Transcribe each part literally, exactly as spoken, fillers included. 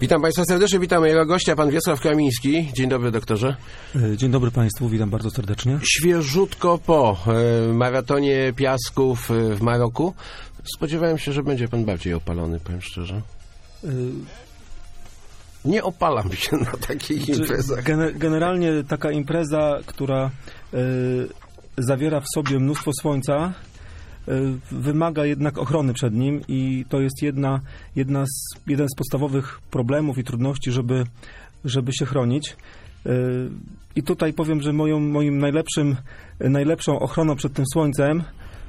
Witam Państwa serdecznie, witam mojego gościa, pan Wiesław Kamiński. Dzień dobry, doktorze. Dzień dobry Państwu, witam bardzo serdecznie. Świeżutko po e, maratonie piasków e, w Maroku. Spodziewałem się, że będzie pan bardziej opalony, powiem szczerze. Y... Nie opalam się na takich imprezach. Gener- generalnie taka impreza, która y, zawiera w sobie mnóstwo słońca, wymaga jednak ochrony przed nim i to jest jedna, jedna z, jeden z podstawowych problemów i trudności, żeby, żeby się chronić. I tutaj powiem, że moją, moim najlepszym, najlepszą ochroną przed tym słońcem,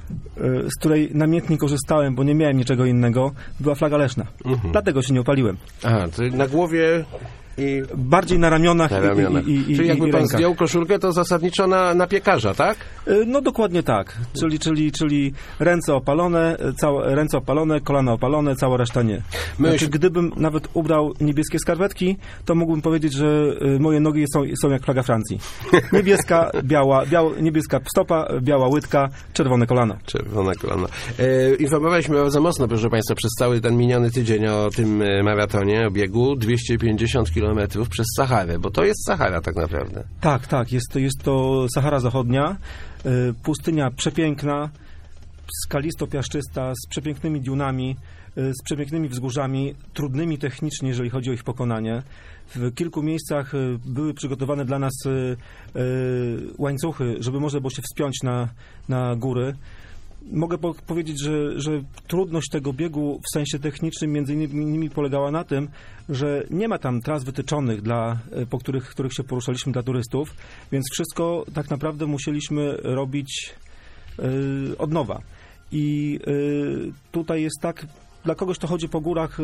z której namiętnie korzystałem, bo nie miałem niczego innego, była flaga leśna. Mhm. Dlatego się nie opaliłem. Aha, to na głowie... I bardziej na ramionach, na ramionach. I, i, i, czyli jakby i pan rękach. zdjął koszulkę, to zasadniczo na, na piekarza, tak? No dokładnie tak. Czyli, czyli, czyli ręce opalone, całe, ręce opalone, kolana opalone, cała reszta nie. Myśl... Znaczy, gdybym nawet ubrał niebieskie skarpetki, to mógłbym powiedzieć, że moje nogi są, są jak flaga Francji. Niebieska, biała, biała, niebieska stopa, biała łydka, czerwone kolana. Czerwone kolana. E, informowaliśmy bardzo mocno, proszę Państwa, przez cały ten miniony tydzień o tym maratonie, o biegu dwieście pięćdziesiąt kilometrów przez Saharę, bo to jest Sahara tak naprawdę. Tak, tak, jest to, jest to Sahara Zachodnia, y, pustynia przepiękna, skalisto-piaszczysta, z przepięknymi duniami, y, z przepięknymi wzgórzami, trudnymi technicznie, jeżeli chodzi o ich pokonanie. W kilku miejscach y, były przygotowane dla nas y, y, łańcuchy, żeby można było się wspiąć na, na góry. Mogę po- powiedzieć, że, że trudność tego biegu w sensie technicznym między innymi polegała na tym, że nie ma tam tras wytyczonych, dla, po których, których się poruszaliśmy dla turystów, więc wszystko tak naprawdę musieliśmy robić yy, od nowa. I yy, tutaj jest tak, dla kogoś to chodzi po górach,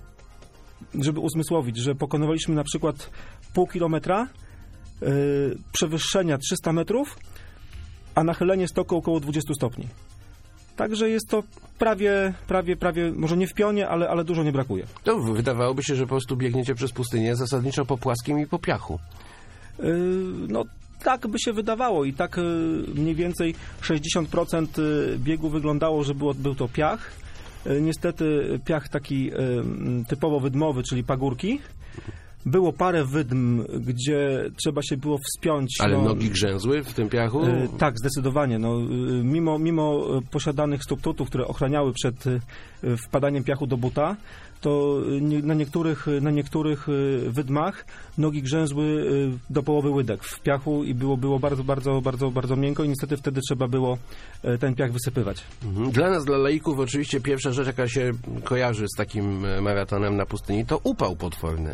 yy, żeby uzmysłowić, że pokonywaliśmy na przykład pół kilometra, yy, przewyższenia trzysta metrów, a nachylenie stoku około dwadzieścia stopni. Także jest to prawie, prawie, prawie, może nie w pionie, ale, ale dużo nie brakuje. To wydawałoby się, że po prostu biegniecie przez pustynię zasadniczo po płaskim i po piachu. Yy, no tak by się wydawało i tak yy, mniej więcej sześćdziesiąt procent biegu wyglądało, że było, był to piach. Yy, niestety piach taki yy, typowo wydmowy, czyli pagórki. Było parę wydm, gdzie trzeba się było wspiąć. Ale no, nogi grzęzły w tym piachu? E, tak, zdecydowanie. No, mimo, mimo posiadanych stoptutów, które ochraniały przed e, wpadaniem piachu do buta, to nie, na, niektórych, na niektórych wydmach nogi grzęzły do połowy łydek w piachu i było, było bardzo, bardzo, bardzo, bardzo miękko i niestety wtedy trzeba było ten piach wysypywać. Dla nas, dla laików, oczywiście pierwsza rzecz, jaka się kojarzy z takim maratonem na pustyni, to upał potworny.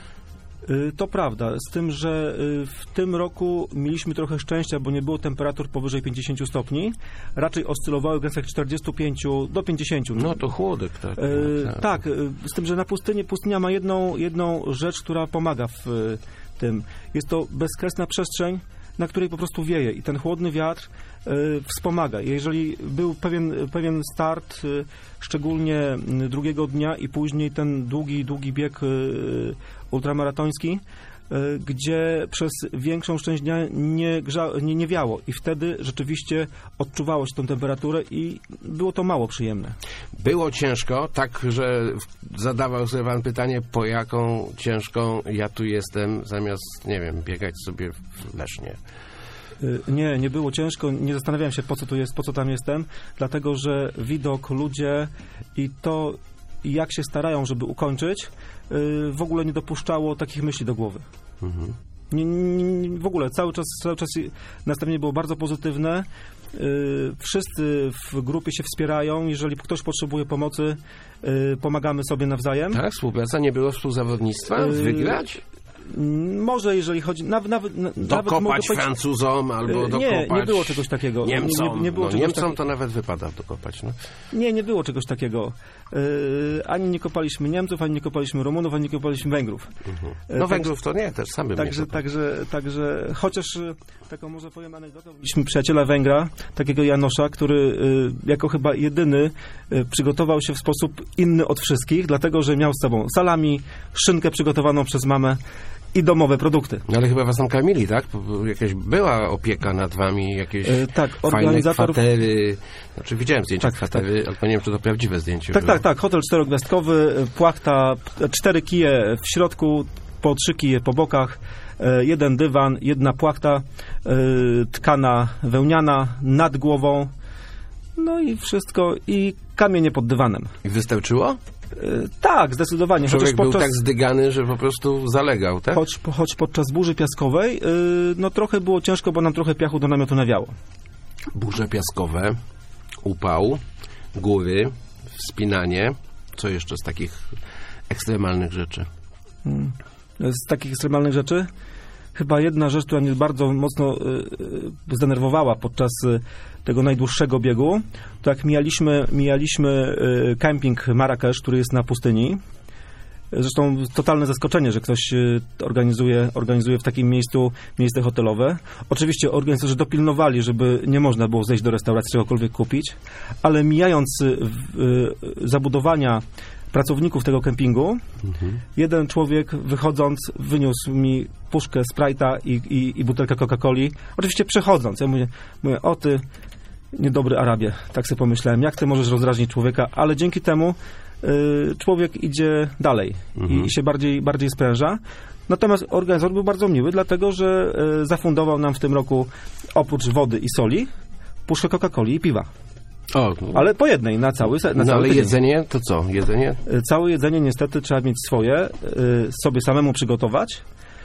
To prawda, z tym, że w tym roku mieliśmy trochę szczęścia, bo nie było temperatur powyżej pięćdziesiąt stopni. Raczej oscylowały w granicach czterdzieści pięć do pięćdziesięciu. No to chłodek, tak. E, tak. tak, z tym, że na pustyni pustynia ma jedną, jedną rzecz, która pomaga w tym. Jest to bezkresna przestrzeń, na której po prostu wieje i ten chłodny wiatr y, wspomaga. Jeżeli był pewien, pewien start, y, szczególnie drugiego dnia i później ten długi, długi bieg y, ultramaratoński, y, gdzie przez większą część dnia nie, grza, nie, nie wiało i wtedy rzeczywiście odczuwało się tą temperaturę i było to mało przyjemne. Było ciężko, tak, że zadawał sobie pan pytanie, po jaką ciężką ja tu jestem, zamiast, nie wiem, biegać sobie w Lesznie. Nie, nie było ciężko, nie zastanawiałem się, po co tu jest, po co tam jestem, dlatego, że widok, ludzie i to, jak się starają, żeby ukończyć, w ogóle nie dopuszczało takich myśli do głowy. Mhm. Nie, nie, w ogóle cały czas, cały czas nastawienie było bardzo pozytywne. Wszyscy w grupie się wspierają. Jeżeli ktoś potrzebuje pomocy, pomagamy sobie nawzajem. Tak? Współpraca, nie było współzawodnictwa? Wygrać? Może, jeżeli chodzi... Nawet, nawet, dokopać nawet Francuzom albo dokopać... Nie, nie było czegoś takiego. Niemcom, nie, nie, nie było no, czegoś Niemcom taki... to nawet wypada dokopać. No. Nie, nie było czegoś takiego. Yy, ani nie kopaliśmy Niemców, ani nie kopaliśmy Rumunów, ani nie kopaliśmy Węgrów. Mhm. No tak, Węgrów to nie, też sam bym także, nie także, także, chociaż taką może powiem anegdotę. Mieliśmy przyjaciela Węgra, takiego Janosza, który yy, jako chyba jedyny yy, przygotował się w sposób inny od wszystkich, dlatego, że miał z sobą salami, szynkę przygotowaną przez mamę i domowe produkty. No ale chyba was tam karmili, tak? Jakaś była opieka nad wami, jakieś e, tak, fajne organizator... kwatery. Znaczy widziałem zdjęcia tak, kwatery, tak. ale to nie wiem, czy to prawdziwe zdjęcie Tak, było. tak, tak. Hotel czterogwiazdkowy, płachta, cztery kije w środku, po trzy kije po bokach, e, jeden dywan, jedna płachta, e, tkana wełniana nad głową, no i wszystko, i kamienie pod dywanem. I wystarczyło? Tak, zdecydowanie. Człowiek Chociaż podczas, był tak zdygany, że po prostu zalegał, tak? choć, choć podczas burzy piaskowej, yy, no trochę było ciężko, bo nam trochę piachu do namiotu nawiało. Burze piaskowe, upał, góry, wspinanie. Co jeszcze z takich ekstremalnych rzeczy? Hmm. Z takich ekstremalnych rzeczy? Chyba jedna rzecz, która mnie bardzo mocno yy, zdenerwowała podczas yy, tego najdłuższego biegu, to jak mijaliśmy, mijaliśmy yy, kemping Marrakesz, który jest na pustyni. Zresztą totalne zaskoczenie, że ktoś yy, organizuje, organizuje w takim miejscu miejsce hotelowe. Oczywiście organizatorzy dopilnowali, żeby nie można było zejść do restauracji, czegokolwiek kupić, ale mijając yy, yy, zabudowania pracowników tego kempingu, mhm. jeden człowiek wychodząc wyniósł mi puszkę Sprite'a i, i, i butelkę Coca-Coli. Oczywiście przechodząc. Ja mówię, mówię, o ty, niedobry Arabie. Tak sobie pomyślałem, jak ty możesz rozdrażnić człowieka, ale dzięki temu y, człowiek idzie dalej mhm. i, i się bardziej, bardziej spręża. Natomiast organizator był bardzo miły, dlatego że y, zafundował nam w tym roku oprócz wody i soli puszkę Coca-Coli i piwa. O, ale po jednej, na cały na No cały ale tydzień. jedzenie, to co? Jedzenie? Całe jedzenie niestety trzeba mieć swoje, y, sobie samemu przygotować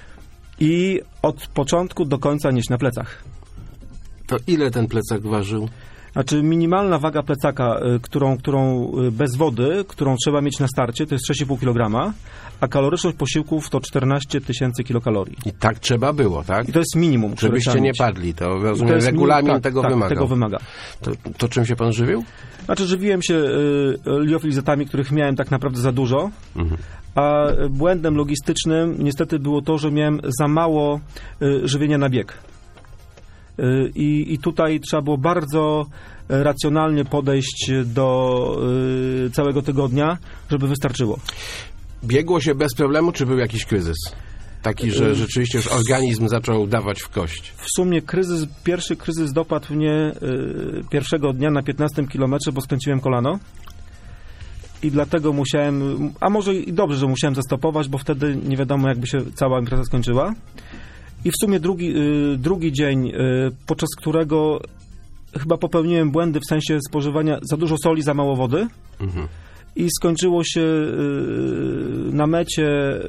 i od początku do końca nieść na plecach. To ile ten plecak ważył? Znaczy minimalna waga plecaka, y, którą, którą y, bez wody, którą trzeba mieć na starcie, to jest sześć i pół kilograma, a kaloryczność posiłków to czternaście tysięcy kilokalorii. I tak trzeba było, tak? I to jest minimum, które Żebyście trzeba nie mieć. padli, to rozumiem, to regulamin minim, tak, tego tak, wymaga. tego wymaga. To, to czym się pan żywił? Znaczy żywiłem się y, liofilizetami, których miałem tak naprawdę za dużo, mhm. a błędem logistycznym niestety było to, że miałem za mało y, żywienia na bieg. Y, I tutaj trzeba było bardzo racjonalnie podejść do y, całego tygodnia, żeby wystarczyło. Biegło się bez problemu, czy był jakiś kryzys? Taki, że rzeczywiście już organizm zaczął dawać w kość. W sumie kryzys, pierwszy kryzys dopadł mnie y, pierwszego dnia na piętnastym kilometrze, bo skręciłem kolano. I dlatego musiałem, a może i dobrze, że musiałem zastopować, bo wtedy nie wiadomo, jakby się cała impreza skończyła. I w sumie drugi, y, drugi dzień, y, podczas którego chyba popełniłem błędy w sensie spożywania za dużo soli, za mało wody. Mhm. I skończyło się y, na mecie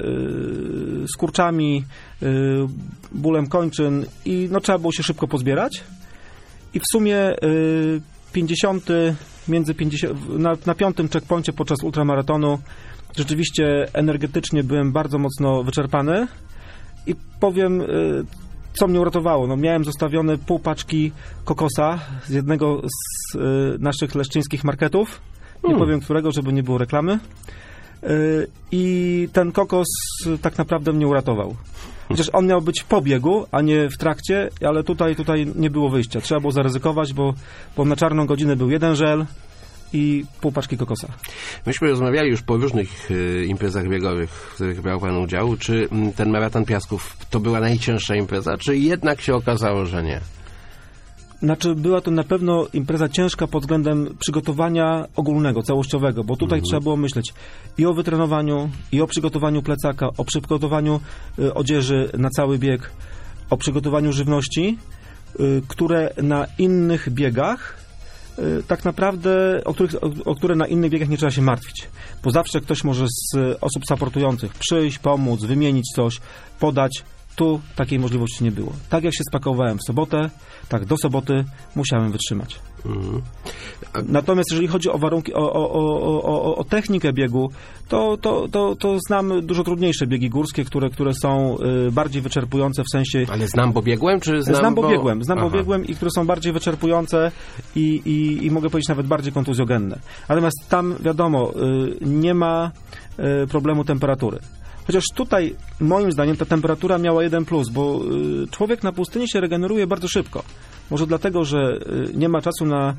y, skurczami, y, bólem kończyn i no, trzeba było się szybko pozbierać. I w sumie y, pięćdziesiąty, między pięćdziesiąt, na, na piątym checkpoincie podczas ultramaratonu rzeczywiście energetycznie byłem bardzo mocno wyczerpany i powiem, y, co mnie uratowało. No, miałem zostawione pół paczki kokosa z jednego z y, naszych leszczyńskich marketów. Nie hmm. powiem którego, żeby nie było reklamy. Yy, I ten kokos tak naprawdę mnie uratował. Chociaż on miał być po biegu, a nie w trakcie, ale tutaj, tutaj nie było wyjścia. Trzeba było zaryzykować, bo, bo na czarną godzinę był jeden żel i pół paczki kokosa. Myśmy rozmawiali już po różnych y, imprezach biegowych, w których brał pan udział. Czy y, ten maraton Piasków to była najcięższa impreza, czy jednak się okazało, że nie? Znaczy, była to na pewno impreza ciężka pod względem przygotowania ogólnego, całościowego, bo tutaj mhm. trzeba było myśleć i o wytrenowaniu, i o przygotowaniu plecaka, o przygotowaniu y, odzieży na cały bieg, o przygotowaniu żywności, y, które na innych biegach y, tak naprawdę, o, których, o, o które na innych biegach nie trzeba się martwić, bo zawsze ktoś może z osób supportujących przyjść, pomóc, wymienić coś, podać. Tu takiej możliwości nie było. Tak jak się spakowałem w sobotę, tak do soboty musiałem wytrzymać. Mhm. A... Natomiast jeżeli chodzi o warunki, o, o, o, o, o technikę biegu, to, to, to, to znam dużo trudniejsze biegi górskie, które, które są y, bardziej wyczerpujące w sensie... Ale znam, bo biegłem, czy znam, znam bo... bo biegłem, znam, bo biegłem i które są bardziej wyczerpujące i, i, i mogę powiedzieć nawet bardziej kontuzjogenne. Natomiast tam, wiadomo, y, nie ma y, problemu temperatury. Chociaż tutaj, moim zdaniem, ta temperatura miała jeden plus, bo y, człowiek na pustyni się regeneruje bardzo szybko. Może dlatego, że y, nie ma czasu na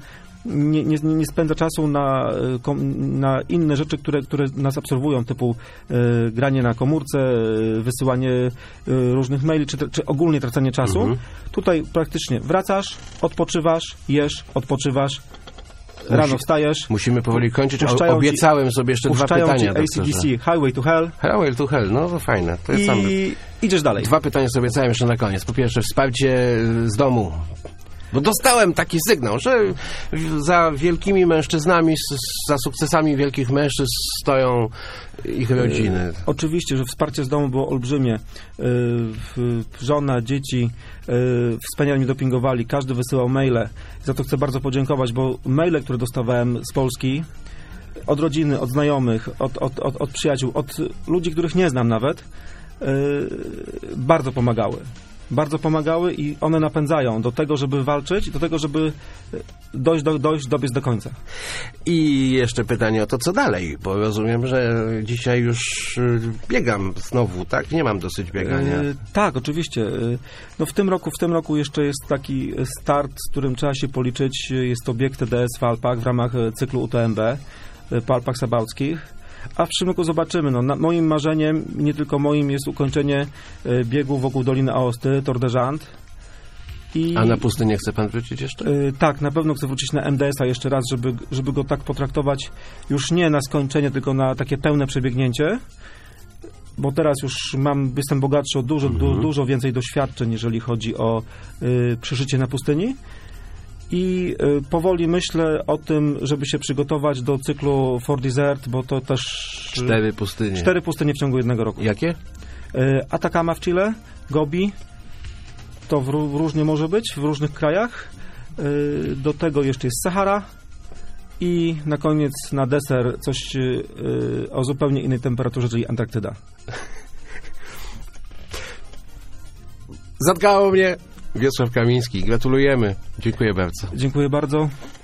nie, nie, nie spędza czasu na, na inne rzeczy, które, które nas absorbują, typu e, granie na komórce, e, wysyłanie e, różnych maili, czy, czy ogólnie tracenie czasu. Mhm. Tutaj praktycznie wracasz, odpoczywasz, jesz, odpoczywasz, Musi, rano wstajesz. Musimy powoli kończyć. O, obiecałem ci, sobie jeszcze dwa pytania. A C D C, Highway to Hell. Highway to Hell, no to fajne. To jest I sam... idziesz dalej. Dwa pytania sobie obiecałem jeszcze na koniec. Po pierwsze, wsparcie z domu. Bo dostałem taki sygnał, że za wielkimi mężczyznami, za sukcesami wielkich mężczyzn stoją ich rodziny. E, oczywiście, że wsparcie z domu było olbrzymie. E, żona, dzieci e, wspaniale mnie dopingowali. Każdy wysyłał maile. Za to chcę bardzo podziękować, bo maile, które dostawałem z Polski, od rodziny, od znajomych, od, od, od, od przyjaciół, od ludzi, których nie znam nawet, e, bardzo pomagały. Bardzo pomagały i one napędzają do tego, żeby walczyć, do tego, żeby dojść, do, dojść, dobiec do końca. I jeszcze pytanie o to, co dalej, bo rozumiem, że dzisiaj już biegam znowu, tak? Nie mam dosyć biegania. E, tak, oczywiście. No w tym roku, w tym roku jeszcze jest taki start, z którym trzeba się policzyć. Jest to bieg T D S w Alpach w ramach cyklu U T M B po Alpach Sabałckich. A w przyszłym roku zobaczymy. No, na, moim marzeniem, nie tylko moim, jest ukończenie y, biegu wokół Doliny Aosty, Tour de Jant. I, a na pustynię chce pan wrócić jeszcze? Y, tak, na pewno chcę wrócić na M D S-a jeszcze raz, żeby, żeby go tak potraktować już nie na skończenie, tylko na takie pełne przebiegnięcie. Bo teraz już mam, jestem bogatszy o dużo, mhm. du, dużo więcej doświadczeń, jeżeli chodzi o y, przeżycie na pustyni. I y, powoli myślę o tym, żeby się przygotować do cyklu For Desert, bo to też... Cztery pustynie. Cztery pustynie w ciągu jednego roku. Jakie? Y, Atacama w Chile, Gobi, to w, w różnie może być, w różnych krajach. Y, do tego jeszcze jest Sahara i na koniec, na deser, coś y, o zupełnie innej temperaturze, czyli Antarktyda. Zatkało mnie. Wiesław Kamiński, gratulujemy. Dziękuję bardzo. Dziękuję bardzo.